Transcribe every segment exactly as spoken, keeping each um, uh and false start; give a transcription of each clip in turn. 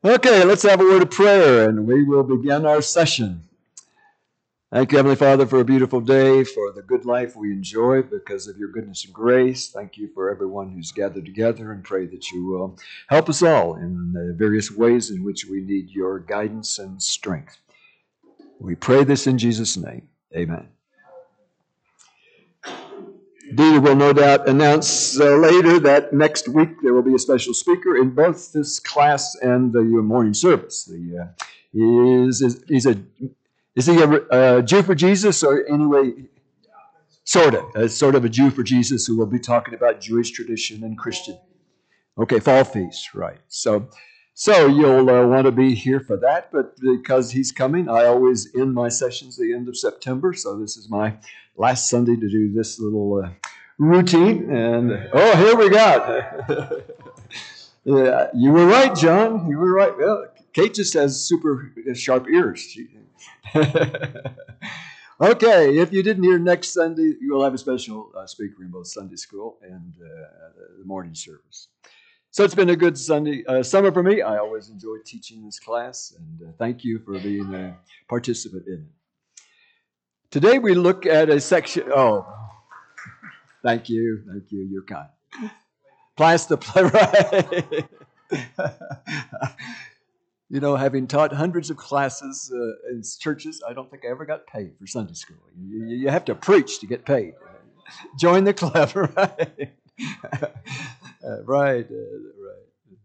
Okay, let's have a word of prayer and we will begin our session. Thank you, Heavenly Father, for a beautiful day, for the good life we enjoy because of your goodness and grace. Thank you for everyone who's gathered together, and pray that you will help us all in the various ways in which we need your guidance and strength. We pray this in Jesus' name. Amen. Dee will no doubt announce uh, later that next week there will be a special speaker in both this class and the uh, morning service. The, uh, he is, is, he's a, is he a, a Jew for Jesus, or anyway, sort of, uh, sort of a Jew for Jesus who will be talking about Jewish tradition and Christian. Okay, fall feast, right. So so you'll uh, want to be here for that, but because he's coming, I always end my sessions the end of September, so this is my last Sunday to do this little uh, routine. And oh, here we go. Yeah, you were right, John. You were right. Well, Kate just has super sharp ears. She, okay, if you didn't hear, next Sunday, you will have a special uh, speaker in both Sunday school and uh, the morning service. So it's been a good Sunday uh, summer for me. I always enjoy teaching this class, and uh, thank you for being a participant in it. Today we look at a section. Oh, thank you, thank you. You're kind. Plaster play, right? You know, having taught hundreds of classes uh, in churches, I don't think I ever got paid for Sunday school. You, you have to preach to get paid. Join the club, right? uh, right, uh, right.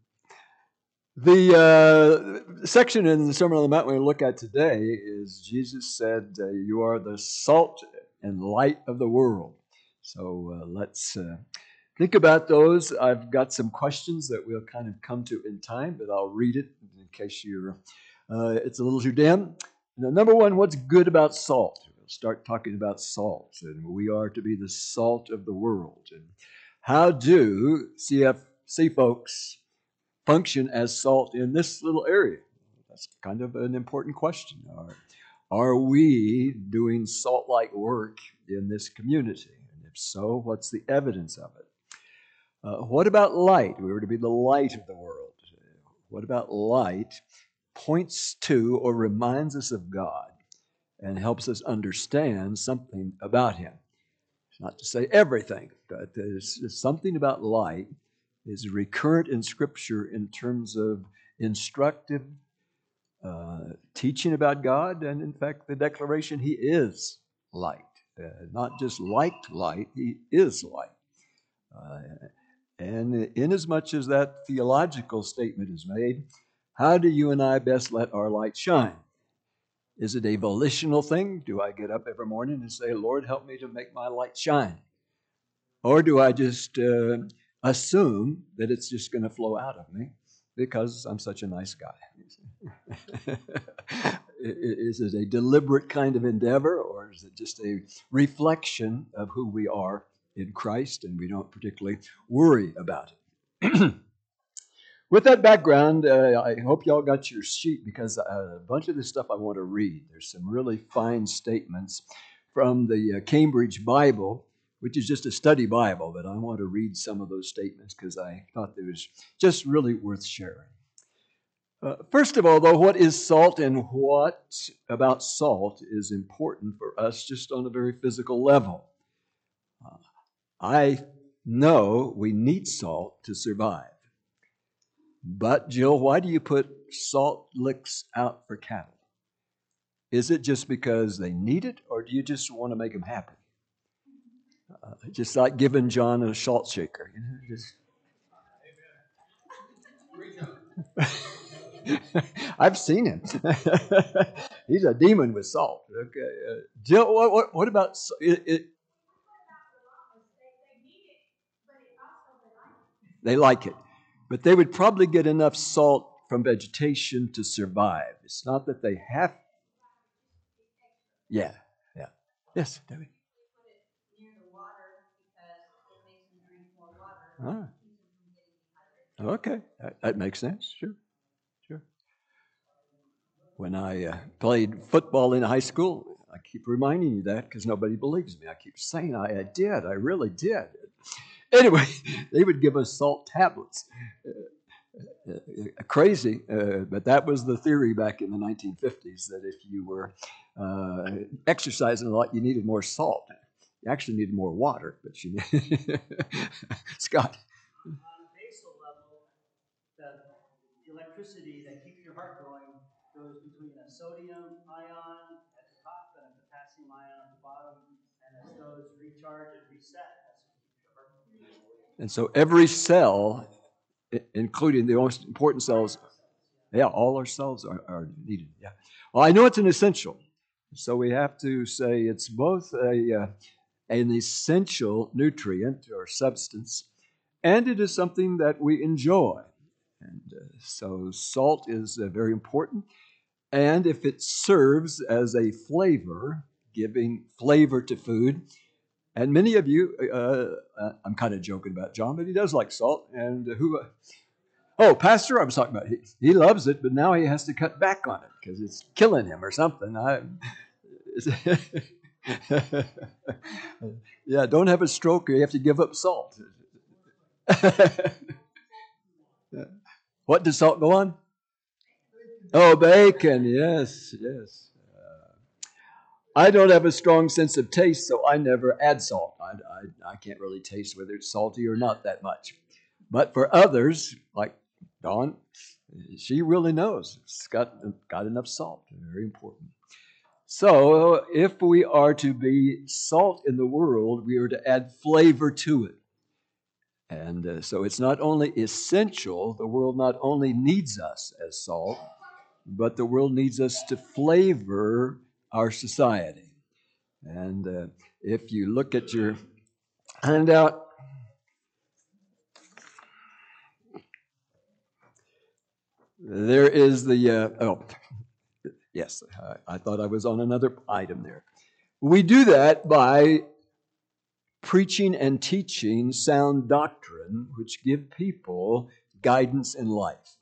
The uh, section in the Sermon on the Mount we look at today is Jesus said, uh, you are the salt and light of the world. So uh, let's uh, think about those. I've got some questions that we'll kind of come to in time, but I'll read it in case you're, uh, it's a little too dim. Now, number one, what's good about salt? We'll start talking about salt, and we are to be the salt of the world. And how do C F C folks function as salt in this little area? That's kind of an important question. Are, are we doing salt-like work in this community? And if so, what's the evidence of it? Uh, what about light? We were to be the light of the world. What about light points to or reminds us of God and helps us understand something about Him? It's not to say everything, but there's something about light is recurrent in Scripture in terms of instructive uh, teaching about God, and in fact, the declaration He is light. Uh, not just like light, He is light. Uh, and inasmuch as that theological statement is made, how do you and I best let our light shine? Is it a volitional thing? Do I get up every morning and say, Lord, help me to make my light shine? Or do I just uh, assume that it's just going to flow out of me because I'm such a nice guy? Is it a deliberate kind of endeavor, or is it just a reflection of who we are in Christ, and we don't particularly worry about it? With that background, uh, I hope y'all got your sheet, because a bunch of this stuff I want to read. There's some really fine statements from the uh, Cambridge Bible, which is just a study Bible, but I want to read some of those statements because I thought it was just really worth sharing. Uh, first of all, though, what is salt, and what about salt is important for us just on a very physical level? Uh, I know we need salt to survive. But, Jill, why do you put salt licks out for cattle? Is it just because they need it, or do you just want to make them happy? Uh, just like giving John a salt shaker. You know, just... I've seen him. He's a demon with salt. Okay, uh, Jill, what, what, what about it, it? They like it, but they would probably get enough salt from vegetation to survive. It's not that they have. Yeah, yeah. Yes, Debbie. Ah. Okay, that, that makes sense. Sure, sure. When I uh, played football in high school, I keep reminding you that because nobody believes me. I keep saying I, I did. I really did. Anyway, they would give us salt tablets. uh, crazy, uh, but that was the theory back in the nineteen fifties, that if you were uh, exercising a lot, you needed more salt. You actually needed more water, but you Scott. On a basal level, the electricity that keeps your heart going goes between a sodium ion at the top and a potassium ion at the bottom, and as those recharge and reset, that's what keeps your heart going. And so every cell, including the most important cells, yeah, all our cells are, are needed. Yeah. Well, I know it's an essential, so we have to say it's both a uh, an essential nutrient or substance, and it is something that we enjoy. And uh, so salt is uh, very important. And if it serves as a flavor, giving flavor to food, and many of you, uh, uh, I'm kind of joking about John, but he does like salt. And who? Uh, oh, Pastor, I was talking about. He, he loves it, but now he has to cut back on it because it's killing him or something. I, yeah, don't have a stroke or you have to give up salt. What does salt go on? Oh, bacon. Yes, yes. I don't have a strong sense of taste, so I never add salt. I, I, I can't really taste whether it's salty or not that much. But for others, like Dawn, she really knows it's got, got enough salt. Very important. So if we are to be salt in the world, we are to add flavor to it. And uh, so it's not only essential, the world not only needs us as salt, but the world needs us to flavor our society. And uh, if you look at your handout, there is the, uh, oh, yes, I, I thought I was on another item there. We do that by preaching and teaching sound doctrine, which give people guidance in life.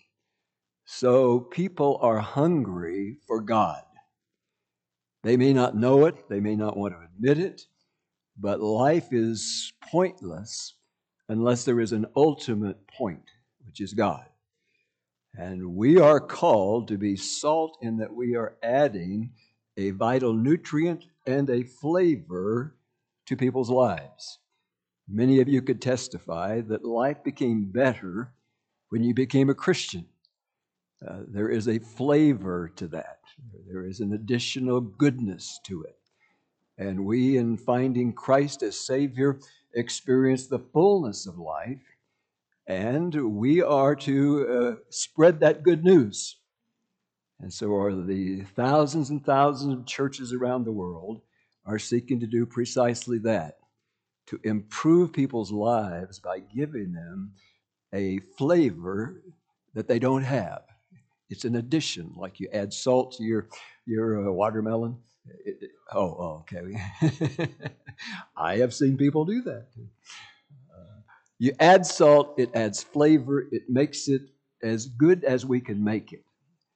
So people are hungry for God. They may not know it, they may not want to admit it, but life is pointless unless there is an ultimate point, which is God. And we are called to be salt in that we are adding a vital nutrient and a flavor to people's lives. Many of you could testify that life became better when you became a Christian. Uh, there is a flavor to that. There is an additional goodness to it. And we, in finding Christ as Savior, experience the fullness of life. And we are to uh, spread that good news. And so are the thousands and thousands of churches around the world are seeking to do precisely that, to improve people's lives by giving them a flavor that they don't have. It's an addition, like you add salt to your, your uh, watermelon. It, it, oh, oh, okay. I have seen people do that. Uh, you add salt, it adds flavor, it makes it as good as we can make it.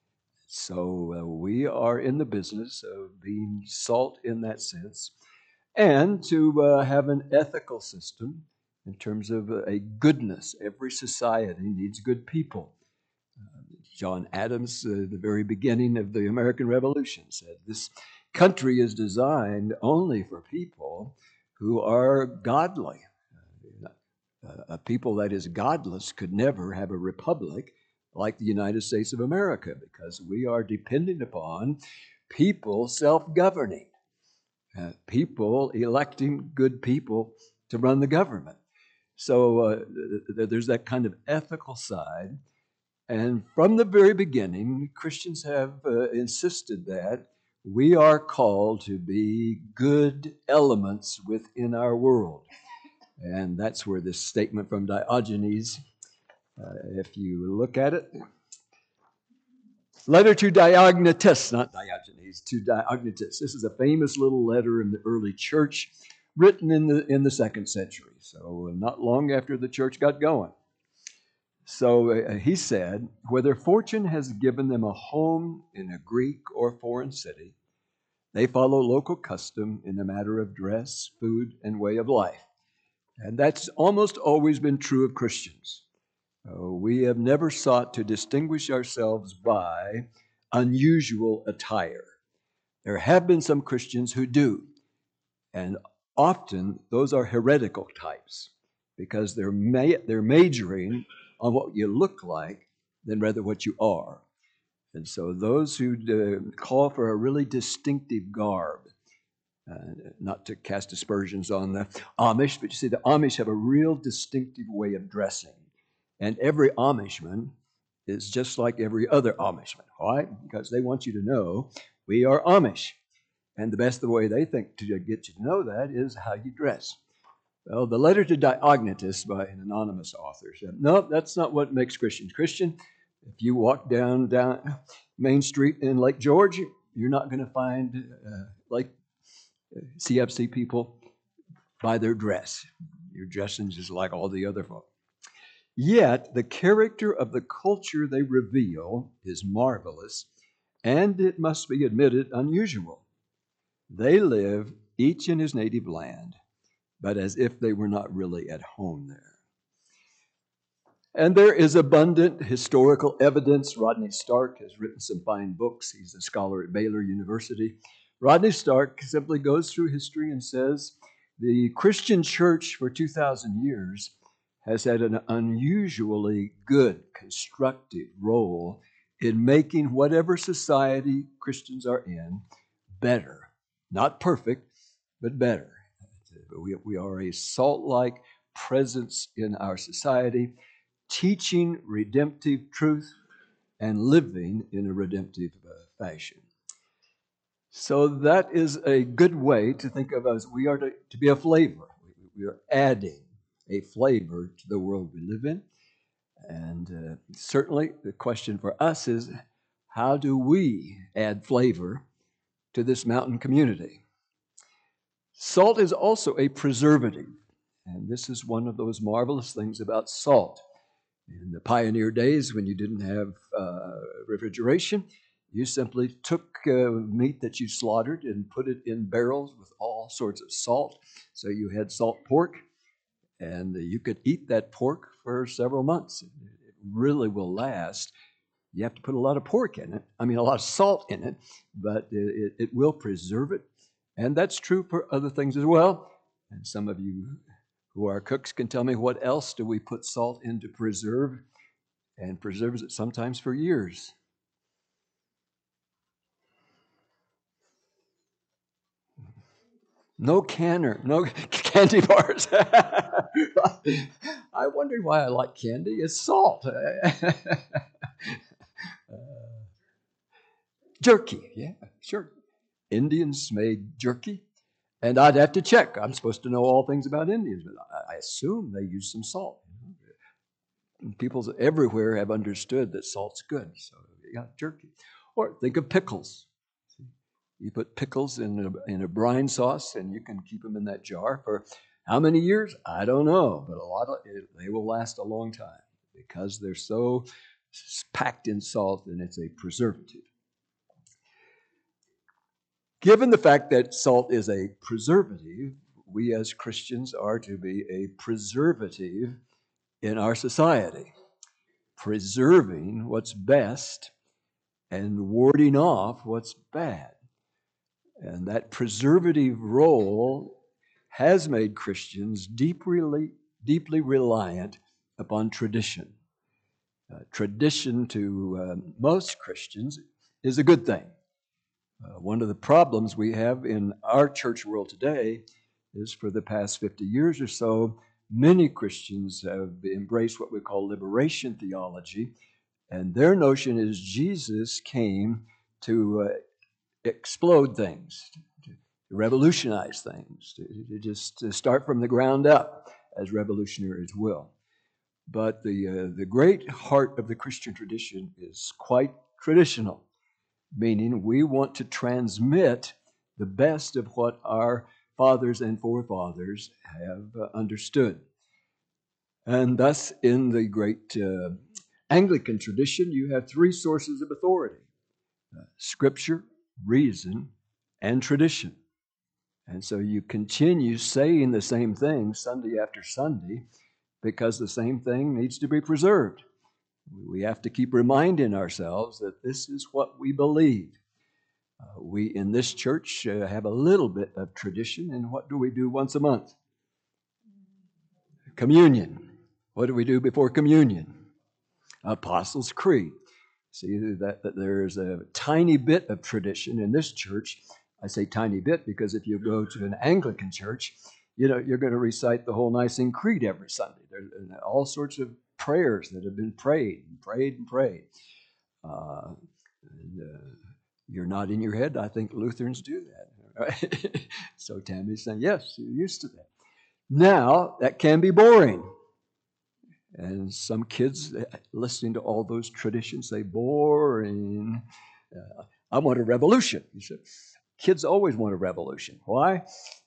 So uh, we are in the business of being salt in that sense, and to uh, have an ethical system in terms of a goodness. Every society needs good people. Uh, John Adams, uh, the very beginning of the American Revolution, said this country is designed only for people who are godly. Uh, a people that is godless could never have a republic like the United States of America, because we are dependent upon people self-governing. Uh, people electing good people to run the government. So uh, th- there's that kind of ethical side. And from the very beginning, Christians have uh, insisted that we are called to be good elements within our world. And that's where this statement from Diogenes, uh, if you look at it, letter to Diognetus, not Diogenes, to Diognetus. This is a famous little letter in the early church, written in the in the second century, so not long after the church got going. So uh, he said, whether fortune has given them a home in a Greek or foreign city, they follow local custom in the matter of dress, food, and way of life. And that's almost always been true of Christians. Uh, we have never sought to distinguish ourselves by unusual attire. There have been some Christians who do, and often those are heretical types because they're ma- they're majoring on what you look like than rather what you are. And so those who uh, call for a really distinctive garb, uh, not to cast aspersions on the Amish, but you see, the Amish have a real distinctive way of dressing. And every Amishman is just like every other Amishman. Why? Because they want you to know we are Amish. And the best way they think to get you to know that is how you dress. Well, the letter to Diognetus by an anonymous author said, no, that's not what makes Christians Christian. If you walk down down Main Street in Lake George, you're not going to find uh, like C F C people by their dress. Your dressing is like all the other folk. Yet the character of the culture they reveal is marvelous, and it must be admitted unusual. They live each in his native land, but as if they were not really at home there. And there is abundant historical evidence. Rodney Stark has written some fine books. He's a scholar at Baylor University. Rodney Stark simply goes through history and says the Christian church for two thousand years has had an unusually good, constructive role in making whatever society Christians are in better. Not perfect, but better. We, we are a salt-like presence in our society, teaching redemptive truth and living in a redemptive uh, fashion. So that is a good way to think of us. We are to, to be a flavor. We are adding a flavor to the world we live in. And uh, certainly the question for us is, how do we add flavor to this mountain community? Salt is also a preservative. And this is one of those marvelous things about salt. In the pioneer days, when you didn't have uh, refrigeration, you simply took uh, meat that you slaughtered and put it in barrels with all sorts of salt. So you had salt pork, and you could eat that pork for several months. It really will last. You have to put a lot of pork in it, I mean, a lot of salt in it, but it, it will preserve it. And that's true for other things as well. And some of you who are cooks can tell me what else do we put salt in to preserve, and preserves it sometimes for years. No canner, no candy bars. I wondered why I like candy. It's salt. uh, jerky, yeah, sure. Indians made jerky, and I'd have to check. I'm supposed to know all things about Indians, but I assume they use some salt. People everywhere have understood that salt's good, so yeah, jerky. Or think of pickles. You put pickles in a, in a brine sauce, and you can keep them in that jar for how many years? I don't know, but a lot of it, they will last a long time because they're so packed in salt, and it's a preservative. Given the fact that salt is a preservative, we as Christians are to be a preservative in our society, preserving what's best and warding off what's bad. And that preservative role has made Christians deeply, deeply reliant upon tradition. Uh, tradition to uh, most Christians is a good thing. Uh, one of the problems we have in our church world today is for the past fifty years or so, many Christians have embraced what we call liberation theology, and their notion is Jesus came to uh, explode things, to revolutionize things, to, to just to start from the ground up, as revolutionaries will. But the uh, the great heart of the Christian tradition is quite traditional, meaning we want to transmit the best of what our fathers and forefathers have uh, understood. And thus, in the great uh, Anglican tradition, you have three sources of authority: uh, Scripture, reason, and tradition. And so you continue saying the same thing Sunday after Sunday, because the same thing needs to be preserved. We have to keep reminding ourselves that this is what we believe. Uh, we in this church uh, have a little bit of tradition, and what do we do once a month? Communion. What do we do before communion? Apostles' Creed. See that, that there's a tiny bit of tradition in this church. I say tiny bit because if you go to an Anglican church, you know, you're going to recite the whole Nicene Creed every Sunday. There's all sorts of prayers that have been prayed and prayed and prayed. Uh, and, uh, you're nodding your head. I think Lutherans do that. Right? So Tammy's saying, yes, you're used to that. Now, that can be boring. And some kids listening to all those traditions say, boring. Uh, I want a revolution. You said, kids always want a revolution. Why?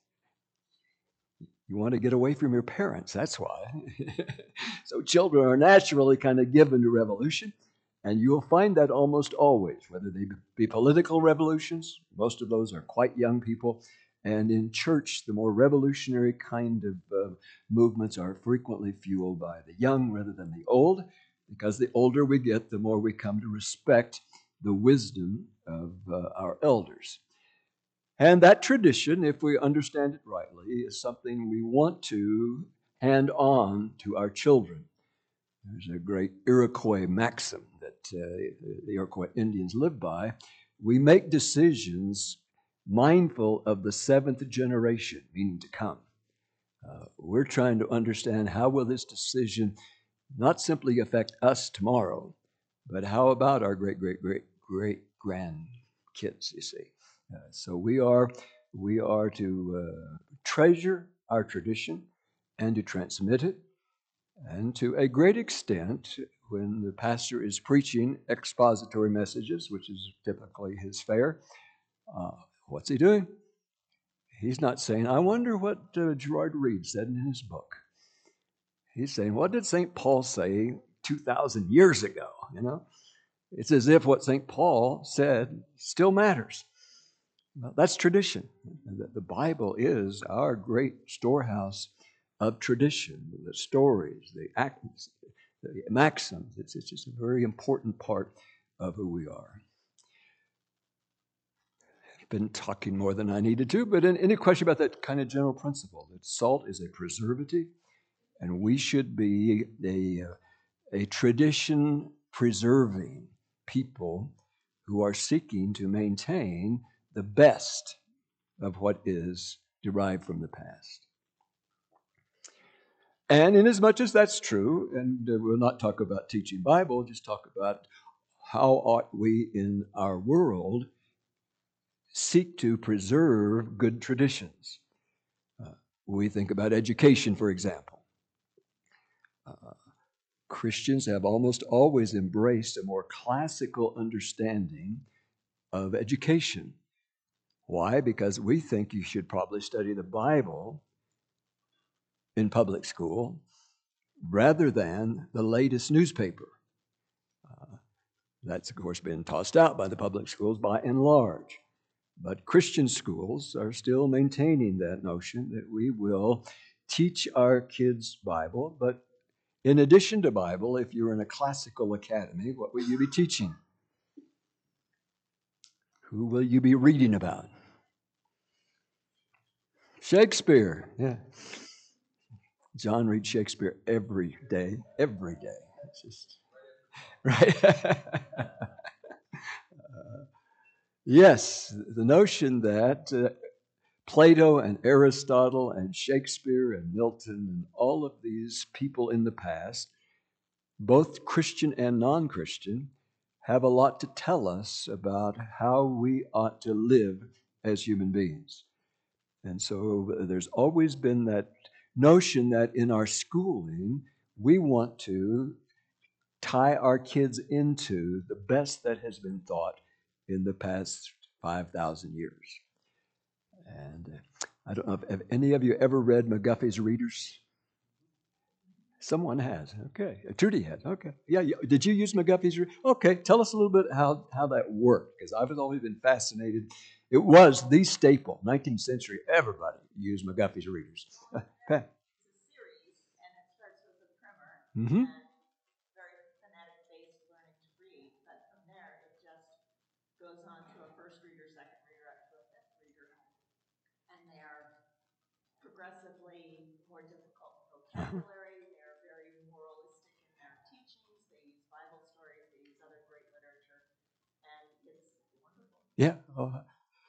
You want to get away from your parents. That's why. So children are naturally kind of given to revolution. And you'll find that almost always, whether they be political revolutions, most of those are quite young people. And in church, the more revolutionary kind of uh, movements are frequently fueled by the young rather than the old, because the older we get, the more we come to respect the wisdom of uh, our elders. And that tradition, if we understand it rightly, is something we want to hand on to our children. There's a great Iroquois maxim that uh, the Iroquois Indians live by. We make decisions mindful of the seventh generation, meaning to come. Uh, we're trying to understand how will this decision not simply affect us tomorrow, but how about our great, great, great, great grandkids, you see. Uh, so we are, we are to uh, treasure our tradition and to transmit it. And to a great extent, when the pastor is preaching expository messages, which is typically his fare, uh, what's he doing? He's not saying, I wonder what uh, Gerard Reed said in his book. He's saying, what did Saint Paul say two thousand years ago? You know, it's as if what Saint Paul said still matters. Well, that's tradition. The Bible is our great storehouse of tradition, the stories, the acts, the maxims. It's, it's just a very important part of who we are. I've been talking more than I needed to, but any question about that kind of general principle, that salt is a preservative, and we should be a, a tradition preserving people who are seeking to maintain the best of what is derived from the past. And inasmuch as that's true, and uh, we'll not talk about teaching Bible, just talk about how ought we in our world seek to preserve good traditions. Uh, we think about education, for example. Uh, Christians have almost always embraced a more classical understanding of education. Why? Because we think you should probably study the Bible in public school rather than the latest newspaper. Uh, that's, of course, been tossed out by the public schools by and large. But Christian schools are still maintaining that notion that we will teach our kids Bible. But in addition to Bible, if you're in a classical academy, what will you be teaching? Who will you be reading about? Shakespeare. Yeah. John reads Shakespeare every day, every day. It's just, right? uh, yes, the notion that uh, Plato and Aristotle and Shakespeare and Milton and all of these people in the past, both Christian and non-Christian, have a lot to tell us about how we ought to live as human beings. And so there's always been that notion that in our schooling, we want to tie our kids into the best that has been taught in the past five thousand years. And uh, I don't know if have any of you ever read McGuffey's Readers? Someone has. Okay. Trudy has. Okay. Yeah. Did you use McGuffey's Readers? Okay. Tell us a little bit how, how that worked, because I've always been fascinated. It was the staple. nineteenth century, everybody used McGuffey's Readers. Uh, Pat. Mm-hmm. and very phonetic-based learning to read. But from there, it just goes on to a first reader, second reader, up to a fifth reader, and they are progressively more difficult vocabulary. Uh-huh. They're very moralistic in their teachings. They use Bible stories. They use other great literature, and it's wonderful. Yeah. Oh.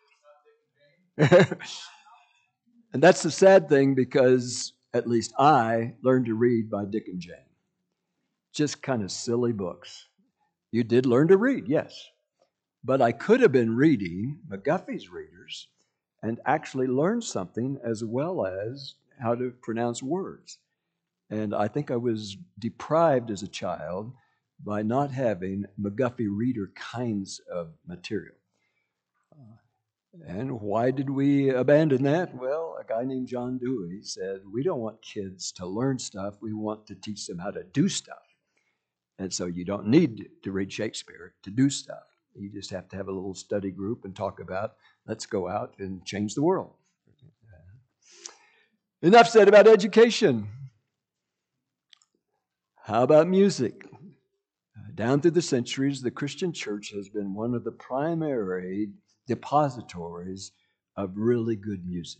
And that's the sad thing, because at least I learned to read by Dick and Jane. Just kind of silly books. You did learn to read, yes. But I could have been reading McGuffey's Readers and actually learned something, as well as how to pronounce words. And I think I was deprived as a child by not having McGuffey Reader kinds of material. And why did we abandon that? Well, a guy named John Dewey said, we don't want kids to learn stuff. We want to teach them how to do stuff. And so you don't need to read Shakespeare to do stuff. You just have to have a little study group and talk about, let's go out and change the world. Enough said about education. How about music? Down through the centuries, the Christian church has been one of the primary depositories of really good music.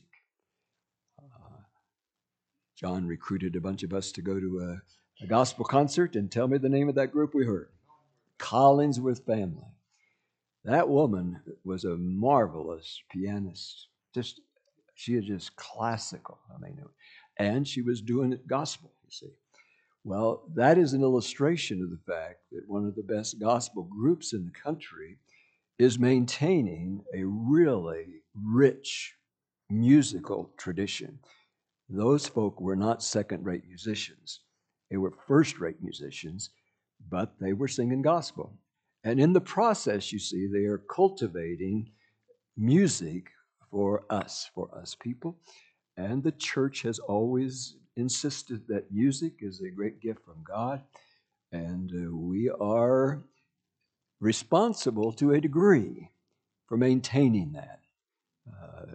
Uh, John recruited a bunch of us to go to a, a gospel concert, and tell me the name of that group we heard. Collingsworth Family. That woman was a marvelous pianist. Just she is just classical. I mean, and she was doing it gospel, you see. Well, that is an illustration of the fact that one of the best gospel groups in the country is maintaining a really rich musical tradition. Those folk were not second-rate musicians. They were first-rate musicians, but they were singing gospel. And in the process, you see, they are cultivating music for us, for us people. And the church has always insisted that music is a great gift from God, and uh, we are responsible to a degree for maintaining that. Uh,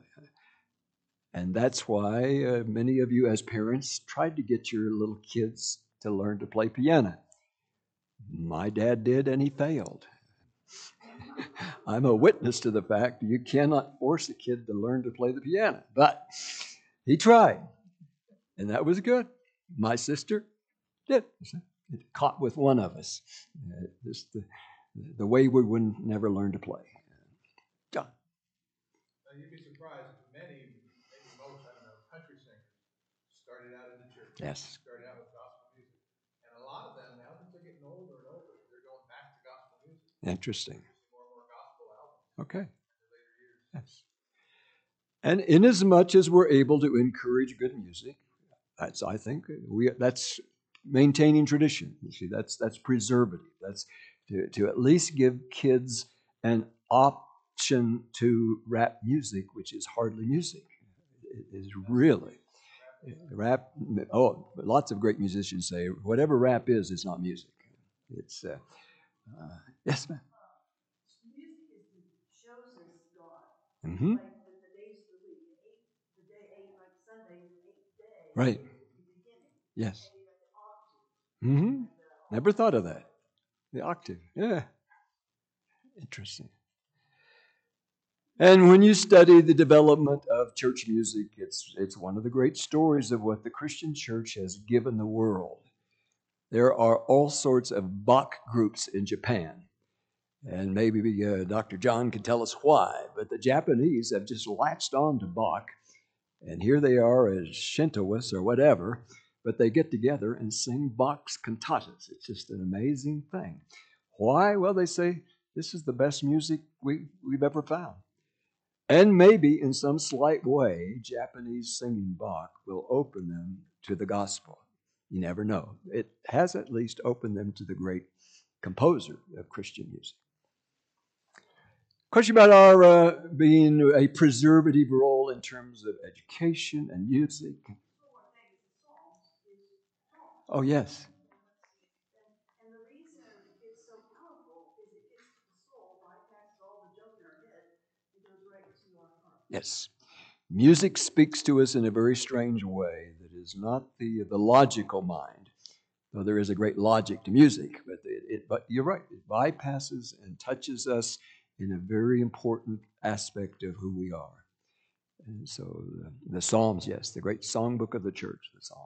and that's why uh, many of you as parents tried to get your little kids to learn to play piano. My dad did, and he failed. I'm a witness to the fact you cannot force a kid to learn to play the piano. But he tried, and that was good. My sister did. It caught with one of us. Uh, just the, the way we would never learn to play. John. Now, you'd be surprised. Many, maybe most, I don't know, country singers started out in the church. Yes. Started out with gospel music. And a lot of them, now that they're getting older and older, they're going back to gospel music. Interesting. More and more gospel albums. Okay. In the later years. Yes. And inasmuch as we're able to encourage good music, that's, I think, we that's maintaining tradition. You see, that's that's preservative. That's to, to at least give kids an option to rap music, which is hardly music. It is really rap. Oh, lots of great musicians say whatever rap is, is not music. It's uh, uh, yes, ma'am. Music is the shows us God. Mm-hmm. Like the, the days of the week, eight, the day eight, like Sunday, the eighth day. Right. The beginning. Yes. And you got the octave. Mm-hmm. And, uh, Never thought of that. The octave. Yeah. Interesting. And when you study the development of church music, it's it's one of the great stories of what the Christian church has given the world. There are all sorts of Bach groups in Japan. And maybe uh, Doctor John can tell us why, but the Japanese have just latched on to Bach, and here they are as Shintoists or whatever, but they get together and sing Bach's cantatas. It's just an amazing thing. Why? Well, they say this is the best music we, we've ever found. And maybe in some slight way, Japanese singing Bach will open them to the gospel. You never know. It has at least opened them to the great composer of Christian music. Question about our uh, being a preservative role in terms of education and music. Oh, yes. And the reason it's so powerful is it gets to the soul, bypasses all the junk in our head, it goes right to our heart. Yes. Music speaks to us in a very strange way that is not the, the logical mind, Though there is a great logic to music, but it, it but you're right, it bypasses and touches us in a very important aspect of who we are. And so the, the Psalms, yes, the great songbook of the church, the Psalms.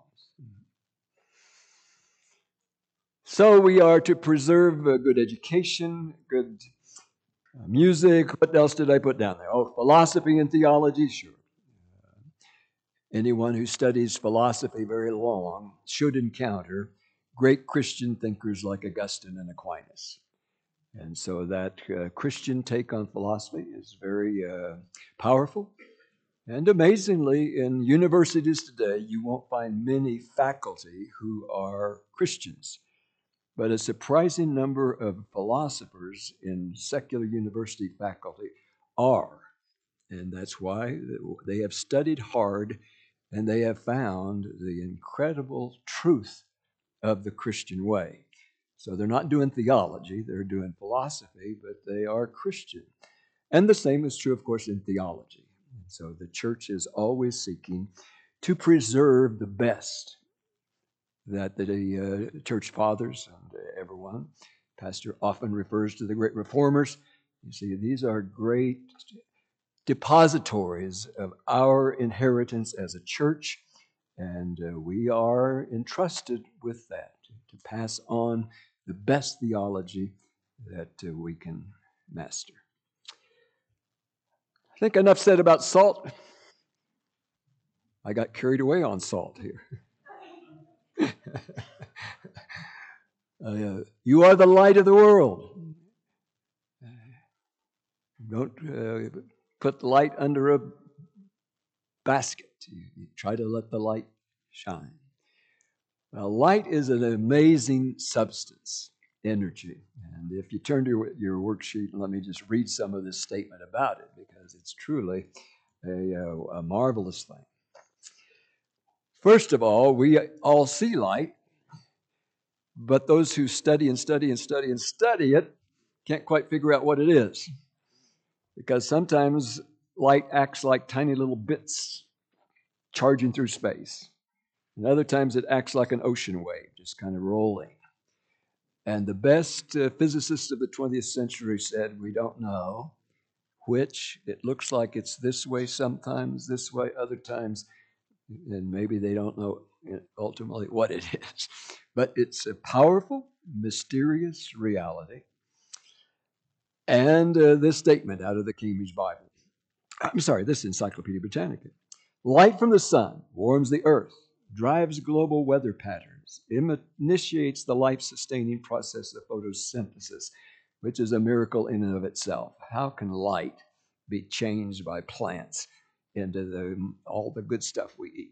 So we are to preserve a good education, good uh, music. What else did I put down there? Oh, philosophy and theology, sure. Uh, anyone who studies philosophy very long should encounter great Christian thinkers like Augustine and Aquinas. And so that uh, Christian take on philosophy is very uh, powerful. And amazingly, in universities today, you won't find many faculty who are Christians. But a surprising number of philosophers in secular university faculty are. And that's why they have studied hard and they have found the incredible truth of the Christian way. So they're not doing theology, they're doing philosophy, but they are Christian. And the same is true, of course, in theology. So the church is always seeking to preserve the best that the uh, church fathers and everyone, pastor often refers to the great reformers. You see, these are great depositories of our inheritance as a church, and uh, we are entrusted with that to pass on the best theology that uh, we can master. I think enough said about salt. I got carried away on salt here. uh, you are the light of the world. Don't uh, put the light under a basket. You, you try to let the light shine. Now, light is an amazing substance, energy. And if you turn to your, your worksheet, let me just read some of this statement about it, because it's truly a, a, a marvelous thing. First of all, we all see light, but those who study and study and study and study it can't quite figure out what it is. Because sometimes light acts like tiny little bits charging through space. And other times it acts like an ocean wave, just kind of rolling. And the best uh, physicists of the twentieth century said, we don't know which. It looks like it's this way sometimes, this way other times, and maybe they don't know ultimately what it is. But it's a powerful, mysterious reality. And uh, this statement out of the Cambridge Bible. I'm sorry, this Encyclopedia Britannica. Light from the sun warms the earth, drives global weather patterns, initiates the life-sustaining process of photosynthesis, which is a miracle in and of itself. How can light be changed by plants into the, all the good stuff we eat?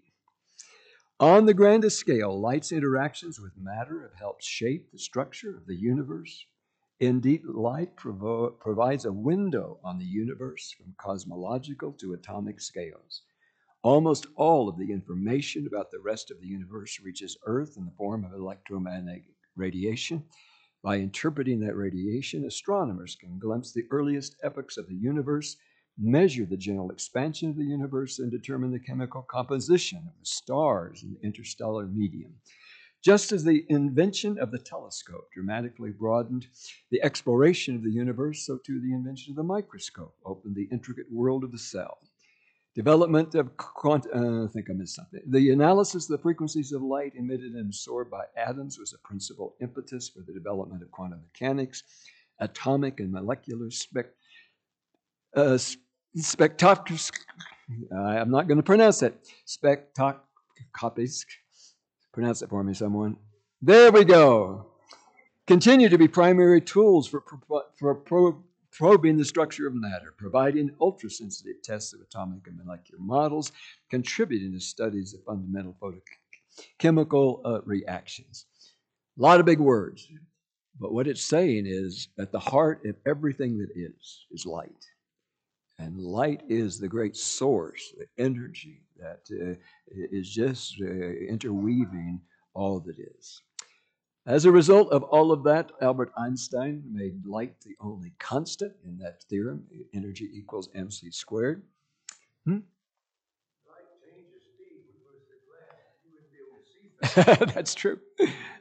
On the grandest scale, light's interactions with matter have helped shape the structure of the universe. Indeed, light provo- provides a window on the universe from cosmological to atomic scales. Almost all of the information about the rest of the universe reaches Earth in the form of electromagnetic radiation. By interpreting that radiation, astronomers can glimpse the earliest epochs of the universe, measure the general expansion of the universe, and determine the chemical composition of the stars in the interstellar medium. Just as the invention of the telescope dramatically broadened the exploration of the universe, so too the invention of the microscope opened the intricate world of the cell. Development of quant- uh, I think I missed something. The analysis of the frequencies of light emitted and absorbed by atoms was a principal impetus for the development of quantum mechanics, atomic and molecular spec, uh, spectroscopy. Uh, I'm not going to pronounce it. Spectroscopies. Pronounce it for me, someone. There we go. Continue to be primary tools for, for, for probing the structure of matter, providing ultra-sensitive tests of atomic and molecular models, contributing to studies of fundamental photochemical uh, reactions. A lot of big words, but what it's saying is at the heart of everything that is, is light. And light is the great source, the energy that uh, is just uh, interweaving all that is. As a result of all of that, Albert Einstein made light the only constant in that theorem, energy equals mc squared. Hmm? Light changes speed with the glass. You wouldn't be able to see that. That's true.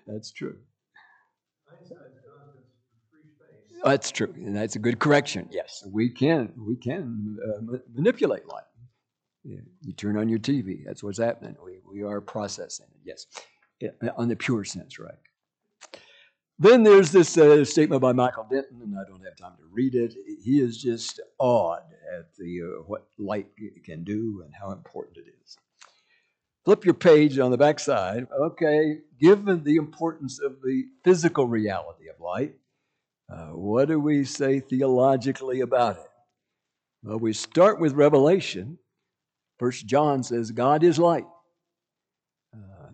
That's true. Einstein's constants for free space. That's true, and that's a good correction. Yes, we can we can uh, ma- manipulate light. Yeah. You turn on your T V. That's what's happening. We we are processing it. Yes, yeah, on the pure sense, right? Then there's this uh, statement by Michael Denton, and I don't have time to read it. He is just awed at the uh, what light can do and how important it is. Flip your page on the back side. Okay, given the importance of the physical reality of light, uh, what do we say theologically about it? Well, we start with Revelation. First John says God is light. Uh,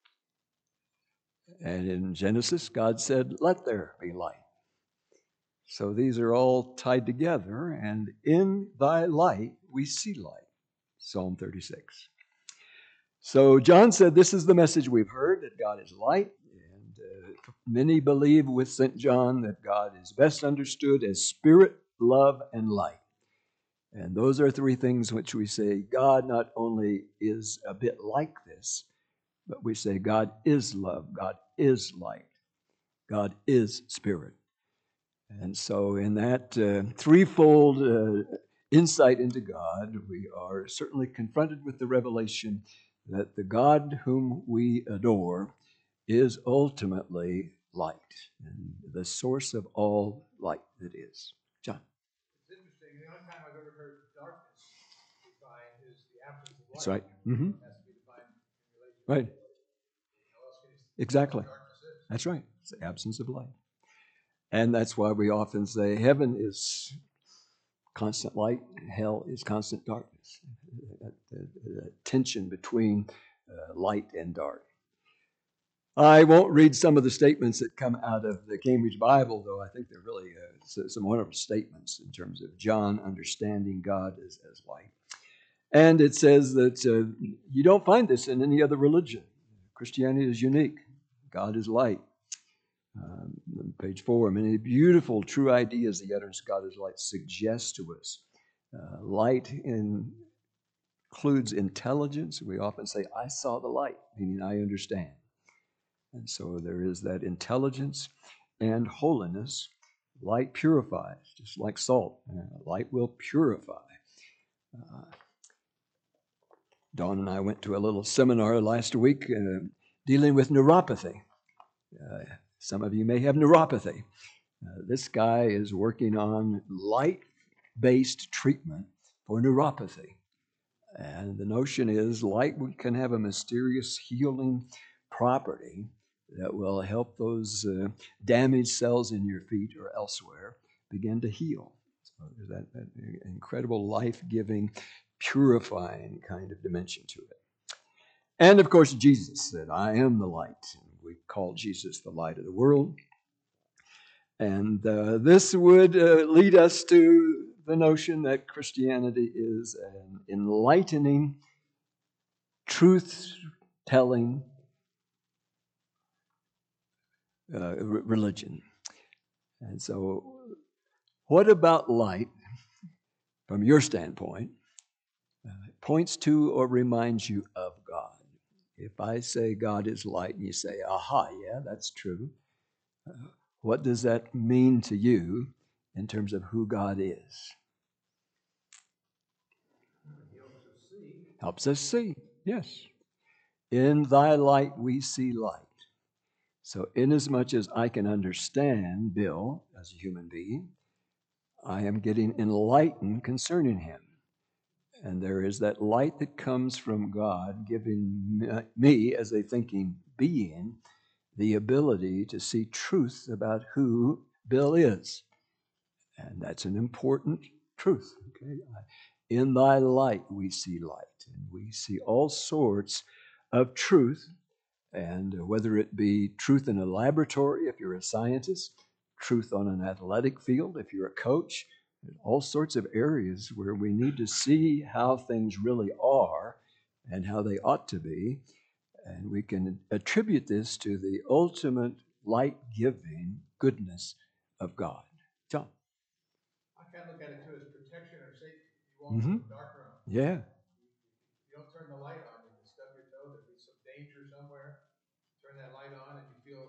and in Genesis, God said, let there be light. So these are all tied together, and in thy light we see light. Psalm thirty-six. So John said, this is the message we've heard, that God is light. And uh, many believe with Saint John that God is best understood as spirit, love, and light. And those are three things which we say God not only is a bit like this, but we say God is love, God is light, God is spirit. And so in that uh, threefold uh, insight into God, we are certainly confronted with the revelation that the God whom we adore is ultimately light, and the source of all light that is. John. It's interesting. The only time I've ever heard darkness defined is the absence of light. That's right. Mm-hmm. It has to be defined in relation to Right. how else can you Exactly. what darkness is. That's right. It's the absence of light. And that's why we often say heaven is constant light, hell is constant darkness. That, that, that tension between uh, light and dark. I won't read some of the statements that come out of the Cambridge Bible, though I think they're really uh, some wonderful statements in terms of John understanding God as, as light. And it says that uh, you don't find this in any other religion. Christianity is unique. God is light. Um, page four, many beautiful, true ideas the utterance of God is light suggests to us. Uh, light in, includes intelligence. We often say, I saw the light, meaning I understand. And so there is that intelligence and holiness. Light purifies, just like salt. Uh, light will purify. Uh, Dawn and I went to a little seminar last week uh, dealing with neuropathy. Uh, some of you may have neuropathy. Uh, this guy is working on light-based treatment for neuropathy. And the notion is light can have a mysterious healing property that will help those uh, damaged cells in your feet or elsewhere begin to heal. So there's that, that incredible life-giving, purifying kind of dimension to it. And of course, Jesus said, I am the light. And we call Jesus the light of the world. And uh, this would uh, lead us to the notion that Christianity is an enlightening, truth-telling uh, re- religion. And so, what about light, from your standpoint, uh, points to or reminds you of God? If I say God is light and you say, aha, yeah, that's true, uh, what does that mean to you in terms of who God is? Helps us see. Helps us see, yes. In thy light we see light. So inasmuch as I can understand Bill as a human being, I am getting enlightened concerning him. And there is that light that comes from God giving me, as a thinking being, the ability to see truth about who Bill is. And that's an important truth. Okay? In thy light we see light. And we see all sorts of truth. And whether it be truth in a laboratory, if you're a scientist, truth on an athletic field, if you're a coach, all sorts of areas where we need to see how things really are and how they ought to be. And we can attribute this to the ultimate light-giving goodness of God. John? I kind of look at it too as protection or safety. You walk Mm-hmm. into a dark room. Yeah. You don't turn the light on, you can stub your toe, there'd be some danger somewhere. Turn that light on and you feel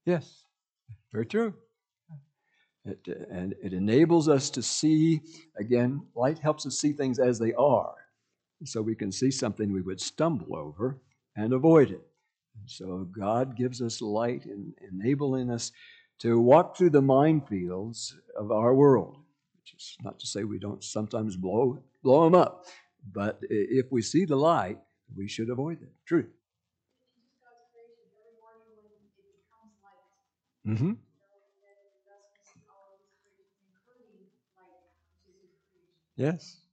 Yes, very true. It, and it enables us to see, again, light helps us see things as they are. So we can see something we would stumble over and avoid it. So God gives us light in enabling us to walk through the minefields of our world, which is not to say we don't sometimes blow, blow them up. But if we see the light, we should avoid it. True. God's creation, every morning when it becomes light, Mm-hmm. thus we see all of his creations, including light, which is his creation. Yes.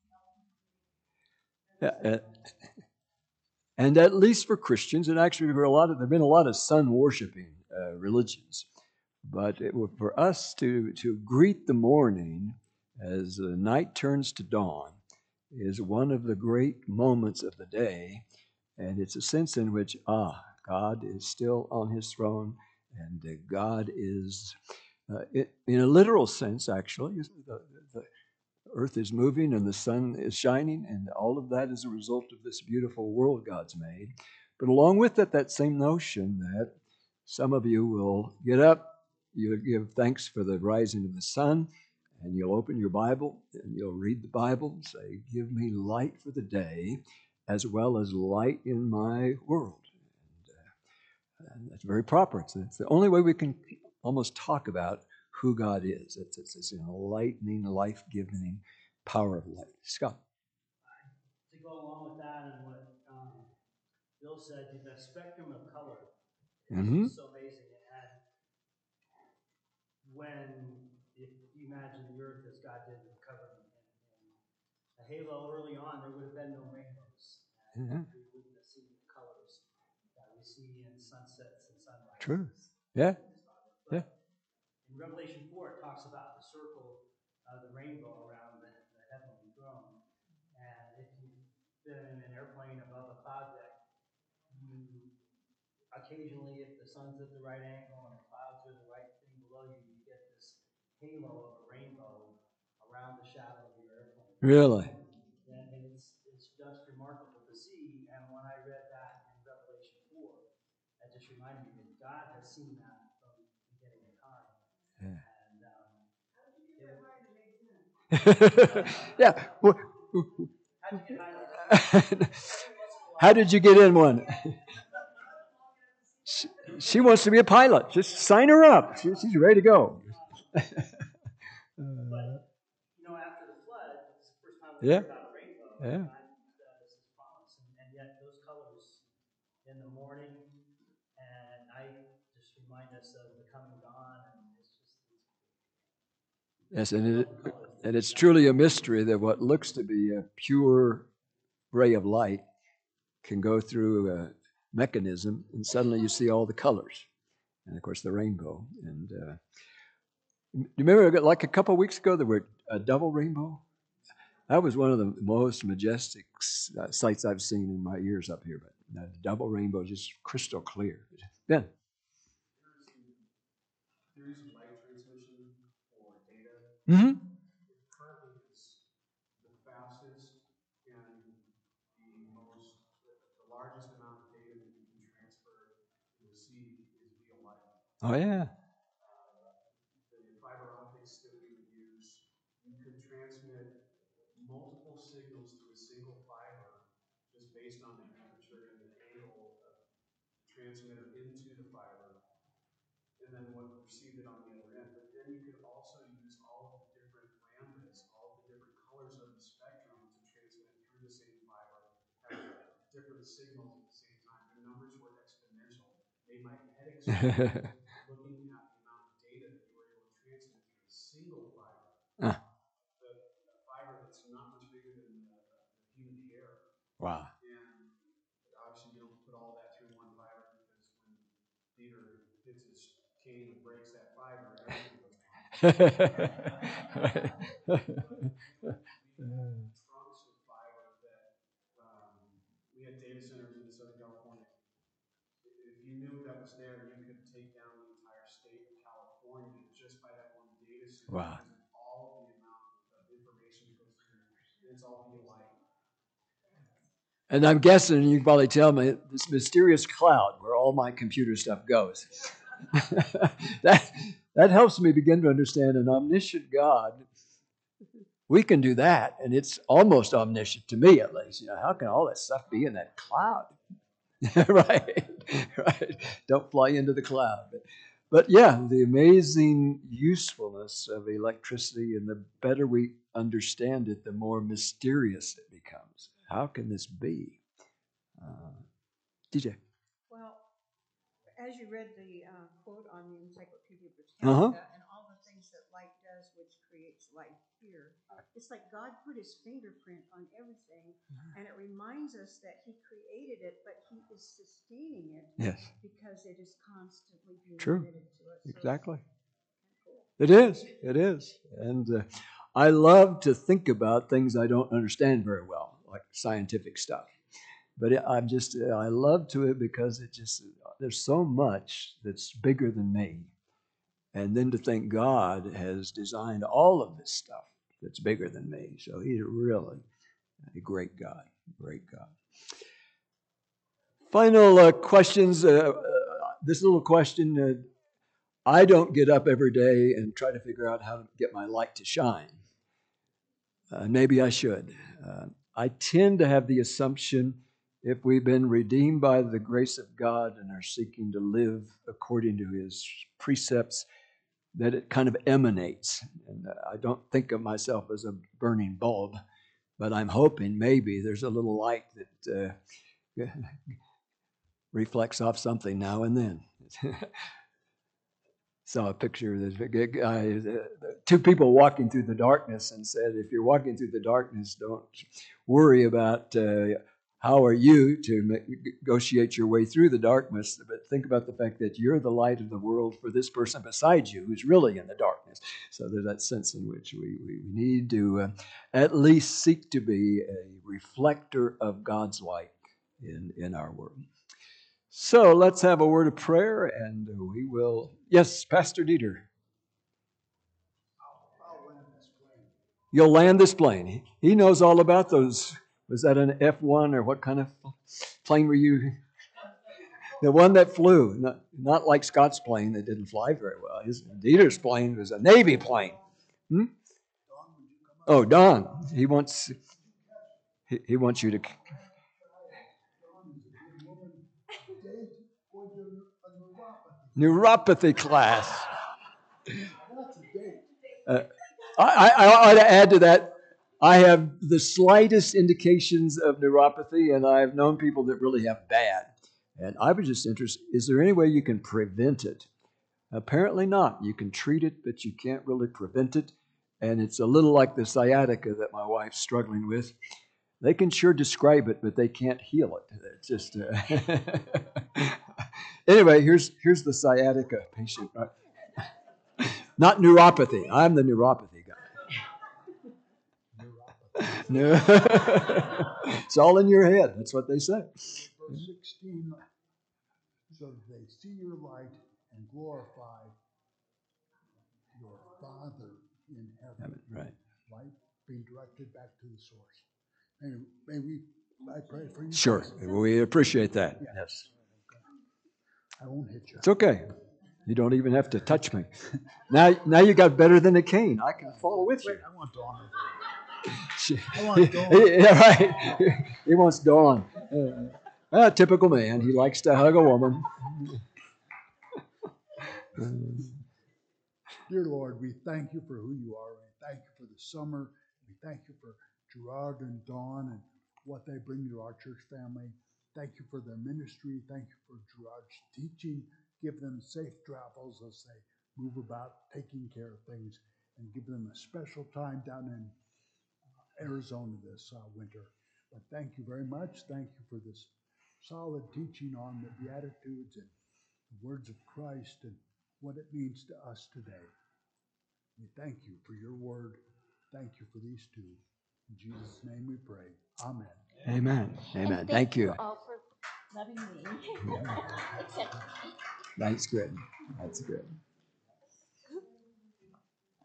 Yeah, uh, and at least for Christians, and actually for a lot of, there have been a lot of sun worshiping uh, religions, but it, for us to to greet the morning as the night turns to dawn is one of the great moments of the day, and it's a sense in which ah, God is still on His throne, and uh, God is, uh, it, in a literal sense, actually, the, the earth is moving and the sun is shining, and all of that is a result of this beautiful world God's made. But along with it, that same notion that some of you will get up, you'll give thanks for the rising of the sun, and you'll open your Bible and you'll read the Bible and say, give me light for the day as well as light in my world. And, uh, and that's very proper. It's, it's the only way we can almost talk about who God is. It's, it's this enlightening, life-giving power of light. Scott. To go along with that and what um, Bill said, the spectrum of color is Mm-hmm. so amazing. And when, if you imagine the earth as God did, covered in, in a halo early on, there would have been no rainbows. And Mm-hmm. we wouldn't have seen the colors that we see in sunsets and sunrises. True. Yeah. But Yeah. in Revelation four, it talks about the circle of the rainbow around the, the heavenly throne. And if you've been in an airplane above a cloud deck, you occasionally, if the sun's at the right angle and the clouds are the right thing below you, you get this halo of a rainbow around the shadow of your airplane. Really? And, and it's it's just remarkable to see. And when I read that in Revelation four, that just reminded me that God has seen that from the beginning of time. Yeah. And um, How did you get it, that high to make sense? Yeah. Well, how'd you get high? how did you get in one? She, she wants to be a pilot. Just sign her up. She, she's ready to go. But, you know, after the flood, it's the first time we Yeah. heard about a rainbow. Yeah. God used that as his promise. And, and yet those colors in the morning and at night just remind us of the coming dawn. And it's just, Yes, it's and it, and it's truly a mystery that what looks to be a pure ray of light can go through a mechanism, and suddenly you see all the colors, and of course the rainbow. And uh, you remember, like a couple of weeks ago, there were a double rainbow. That was one of the most majestic uh, sights I've seen in my years up here. But the double rainbow, just crystal clear. Ben. Theories of light transmission or data. Mm-hmm. It currently is the fastest and the most, the largest amount of data that you can transfer and receive is via light. Oh yeah. Uh, the fiber optics that we would use, you could transmit multiple signals to a single fiber just based on the temperature and the angle of the transmitter into the fiber, and then what received it on the other end. But then you could also use all of the different lambdas, all of the different colors of the spectrum to transmit through the same fiber, have different signals at the same time. The numbers were exponential. Made my head explode looking at the amount of data that you were able to transmit through a single fiber. Uh. The, the fiber that's not much bigger than the, the human hair. Wow. And obviously you don't put all that through one fiber, because when Peter hits his cane and breaks that fiber, everything goes trunks of fiber that um, we had data centers in Southern California. If you knew that was there, you could take down the entire state of California just by that one data center. Wow. Because of all of the amount of information that goes through, and it's all via light. And I'm guessing you can probably tell me this mysterious cloud where all my computer stuff goes. that, that helps me begin to understand an omniscient God. We can do that, and it's almost omniscient to me, at least. You know, how can all that stuff be in that cloud? right, right. Don't fly into the cloud. But, but yeah, the amazing usefulness of electricity, and the better we understand it, the more mysterious it becomes. How can this be? Uh, D J. Well, as you read the uh, quote on the Encyclopedia Uh-huh. Britannica and all the things that light does, which creates life here, it's like God put his fingerprint on everything, and it reminds us that he created it, but he is sustaining it Yes. because it is constantly being True. emitted to us. So Exactly. cool. It is. It is. And uh, I love to think about things I don't understand very well, like scientific stuff. But it, I'm just, I love to it because it just, there's so much that's bigger than me. And then to think God has designed all of this stuff that's bigger than me. So he's really a great God, great God. Final uh, questions. Uh, uh, this little question, uh, I don't get up every day and try to figure out how to get my light to shine. Uh, maybe I should. Uh, I tend to have the assumption if we've been redeemed by the grace of God and are seeking to live according to his precepts, that it kind of emanates. And I don't think of myself as a burning bulb, but I'm hoping maybe there's a little light that uh, reflects off something now and then. Saw a picture of this guy, uh, two people walking through the darkness, and said, if you're walking through the darkness, don't worry about uh, how are you to negotiate your way through the darkness, but think about the fact that you're the light of the world for this person beside you who's really in the darkness. So there's that sense in which we, we need to uh, at least seek to be a reflector of God's light in, in our world. So let's have a word of prayer, and we will. Yes, Pastor Dieter. I'll land this plane. You'll land this plane. He knows all about those. Was that an F one or what kind of plane were you? The one that flew, not, not like Scott's plane that didn't fly very well. His Dieter's plane was a Navy plane. Hmm? Oh, Don. He wants. He, he wants you to. Neuropathy class. Uh, I, I, I ought to add to that, I have the slightest indications of neuropathy, and I've known people that really have bad. And I was just interested, is there any way you can prevent it? Apparently not. You can treat it, but you can't really prevent it. And it's a little like the sciatica that my wife's struggling with. They can sure describe it, but they can't heal it. It's just uh... Anyway, here's here's the sciatica patient. Right? Not neuropathy. I'm the neuropathy guy. No. It's all in your head. That's what they say. Verse sixteen, so that they see your light and glorify your Father in heaven. Right. Light being directed back to the source. And may we, I pray for you. Sure. We appreciate that. Yeah. Yes. I won't hit you. It's okay. You don't even have to touch me. Now, now you got better than a cane. I can follow with you. Wait, I want Dawn. She, I want Dawn. Yeah, right. He wants Dawn. Uh, uh, typical man. He likes to hug a woman. Dear Lord, we thank you for who you are. We thank you for the summer. We thank you for Gerard and Dawn and what they bring to our church family. Thank you for their ministry. Thank you for Gerard's teaching. Give them safe travels as they move about taking care of things, and give them a special time down in Arizona this uh, winter. But thank you very much. Thank you for this solid teaching on the Beatitudes and the words of Christ and what it means to us today. We thank you for your word. Thank you for these two. In Jesus' name we pray. Amen. Amen. Amen. And Thank you. you all for loving me. Except me. That's good. That's good.